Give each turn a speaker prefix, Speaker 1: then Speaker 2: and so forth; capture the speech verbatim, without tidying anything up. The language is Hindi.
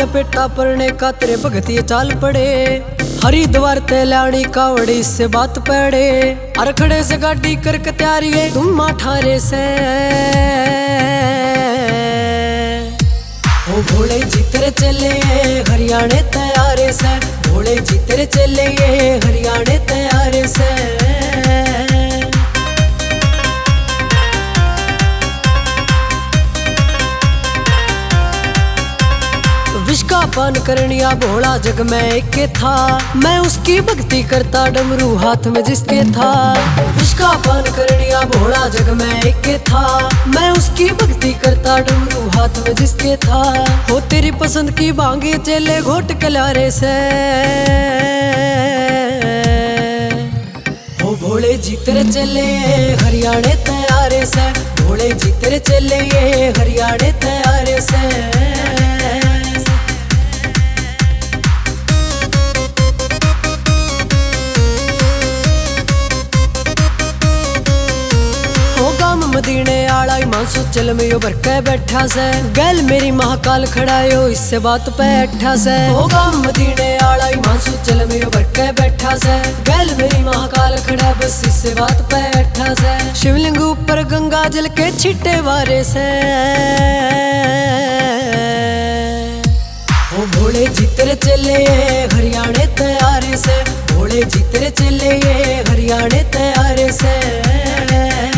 Speaker 1: पेटा परने का तेरे भगती चाल पड़े। हरिद्वार तेलानी कावड़ी से बात पड़े। अरखड़े से गाड़ी करके तैयारी है तुम अठारे से। ओ भोले जी तेरे चले हरियाणे तैयारे से। भोले जी तेरे चले हरियाणे तैयारे से। विष का पान करनिया भोला जग में एक था। मैं उसकी भक्ति करता डमरू हाथ में जिसके था। विष का पान करनिया भोला जग में एक था। मैं उसकी भक्ति करता डमरू हाथ में जिसके था। हो तेरी पसंद की भांगे चले घोट कलारे से। हो भोले जी तेरे चले हरियाणे तैयारे से। भोले जी तेरे चले हरियाणे तैयारे से। मदीने आला मानसू चल में यो भरके बैठा से। गैल मेरी महाकाल खड़ायो इससे बात पे अठा से। होगा मदीने आला मानसू चल में यो भरके बैठा से। गैल मेरी महाकाल खड़ा बस इससे बात पे अठा से। शिवलिंग ऊपर गंगा जल के छिट्टे वारे से। ओ भोले जी तेरे चले हरियाणे तैयारे से। भोले जी तेरे चले हरियाणे तैयारे से।